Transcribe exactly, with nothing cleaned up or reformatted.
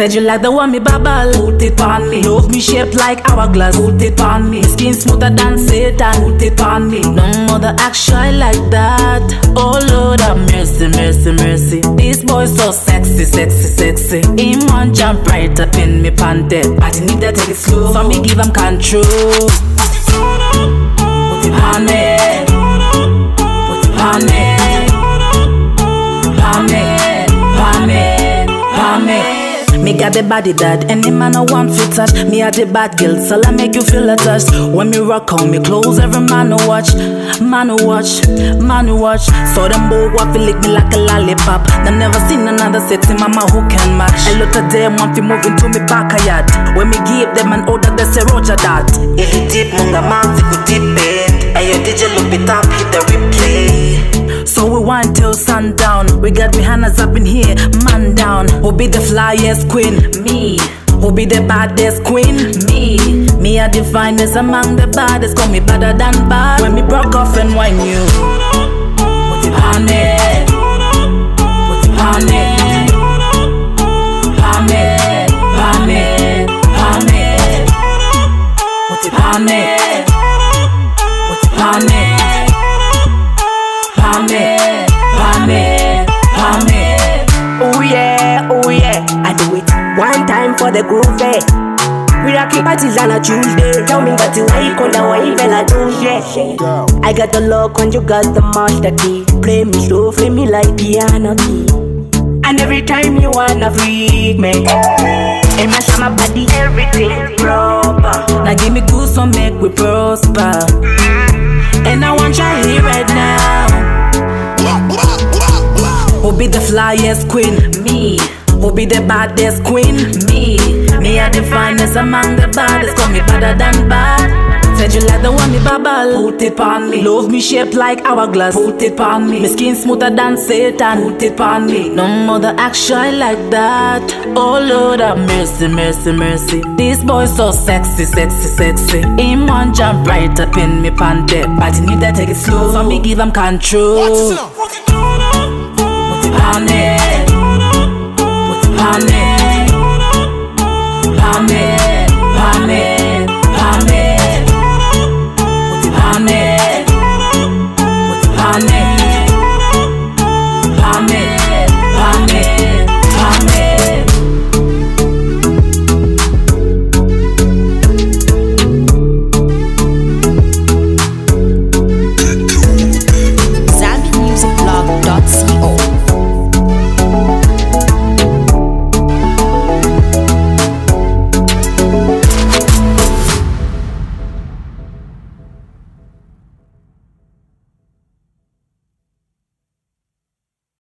Said you like the one me bubble, put it on me. Love me shaped like hourglass, put it on me. Skin smoother than Satan, put it on me. No mother act shy like that. Oh Lord have mercy, mercy, mercy. This boy so sexy, sexy, sexy. Him one jump right up in me panty, but he need to take it slow, so me give him control. Put it on me, put it on me, on me, on me, on me. Me got the body that any man I want fit touch. Me a the bad girl, so I make you feel attached. When me rock on me clothes, every man who watch, man who watch, man who watch. So them both want to lick me like a lollipop. They never seen another sexy mama who can match. A lot of them want to move into me back a yard. When me give them an order, they say Roger that. If you dip munga man, you could dip it. And your D J look it up, hit the replay. So we want till sundown. We got Rihanna's up in here, man down. Who be the flyest queen? Me. Who be the baddest queen? Me. Me are the finest among the baddest. Call me better than bad. When me broke off and wine you, put it on me, put it on me, on me, on me, on me, put it on me, put it on me. Pame, pame, pame. Oh yeah, oh yeah, I do it one time for the groove, eh. We rock it parties on a Tuesday. Tell me what you like on the wave and I do, yeah. I got the lock when you got the master key. Play me slow, play me like piano key. And every time you wanna freak me, it mess up my body, everything proper. Now give me goose so make we prosper. And I want you here right now. Who be the flyest queen? Me. Who be the baddest queen? Me. Me are the finest among the baddest. Call me better than bad. Said you like the one me bubble, put it on me. Love me shaped like hourglass, put it on me. My skin smoother than Satan, put it on me. No mother act shy like that. Oh Lord have mercy, mercy, mercy. This boy so sexy, sexy, sexy. Him one jump right up in me panty, but he need to take it slow, so me give him control. Put it on me, put it on me.